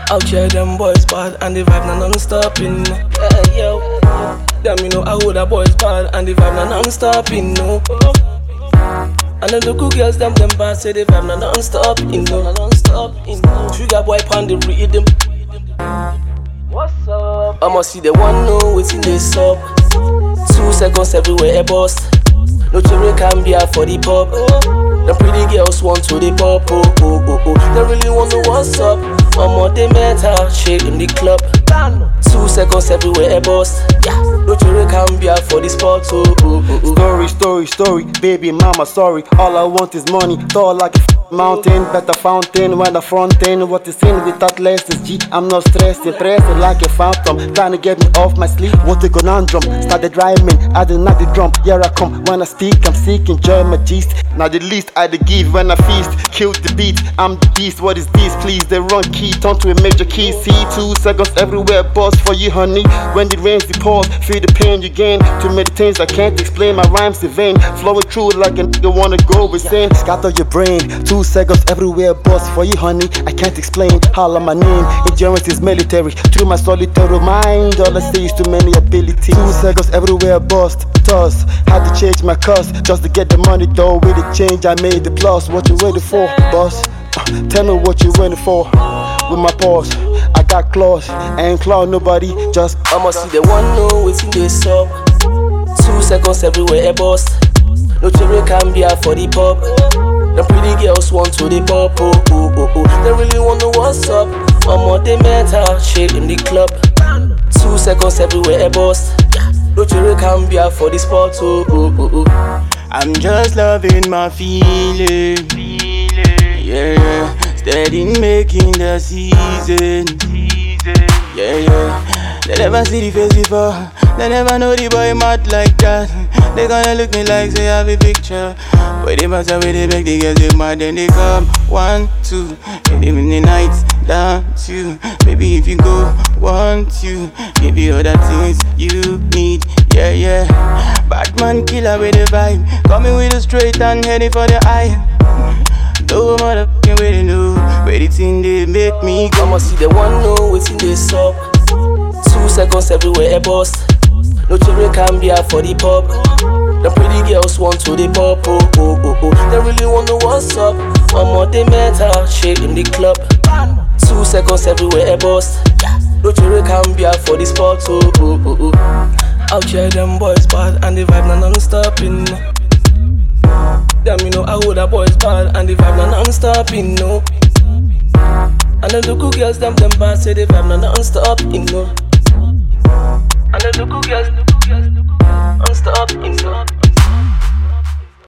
Out here them boys bad and the vibe na non-stopping. Yo. Damn, you know I hold the boys bad and the vibe na non-stopping. No. And the local girls them bad say the vibe na non-stopping. No. Non-stopping. Sugar boy pan the rhythm. What's up? I'ma see the one know what's in this up. 2 seconds everywhere a boss. No cherry can be out for the pop. The pretty girls want to the pop. They really want to know what's up. They met her, shake in the club. 2 seconds everywhere a boss. Yeah, no cherry can be out for the spot. Story, baby mama sorry. All I want is money, tall like a mountain, better fountain when the front end. What is in without less is G. I'm not stressed, impressed like a phantom, trying to get me off my sleep. What a conundrum, started rhyming, I did not the drum. Here I come, when I speak, I'm seeking joy, my gist. Now the least I the give when I feast, kill the beat, I'm the beast. What is this, please? The wrong key, turn to a major key. See 2 seconds everywhere, boss for you, honey. When the rains, the pause, feel the pain you gain. Too many things I can't explain, my rhymes in vain, flowing through like a nigga wanna go insane. Scatter your brain, 2 seconds everywhere, boss for you, honey. I can't explain, holla my name. Endurance is military, through my solitary mind. All I say is too many abilities. 2 seconds everywhere, boss. Toss, had to change my cost just to get the money though. With the change I made the plus. What you waiting for, boss? Tell me what you waiting for. With my paws, I got claws, I ain't claw nobody. Just I'ma see the one know what's in this up. 2 seconds everywhere a boss. No cherry can be out for the pop. The pretty girls want to the pop. They really want to know what's up. They met her, shake in the club. 2 seconds everywhere a boss. No cherry can be out for the spot. I'm just loving my feeling. Yeah, steady making the season. Yeah. They never see the face before. They never know the boy mad like that. They gonna look me like say I have a picture. But they must have they make the girls they mad. Then they come 1, 2, and even the nights down 2. Baby if you go 1, 2, give you all the things you need. Yeah. Batman killer with the vibe, coming with a straight and heading for the eye. No motherfucking way to know where the thing they make me go. I'ma see the one know what's in this up. 2 seconds everywhere a boss. No cherry can be out for the pop. The pretty girls want to the pop. They really want to know what's up. They met her, shake in the club. 2 seconds everywhere a boss. No cherry can be out for the spot. Out here them boys bad and the vibe na non-stopping. Damn, you know I hold the boys bad and the vibe na non-stopping. No. And the local girls them bad say the vibe na non-stopping. No. And the local girls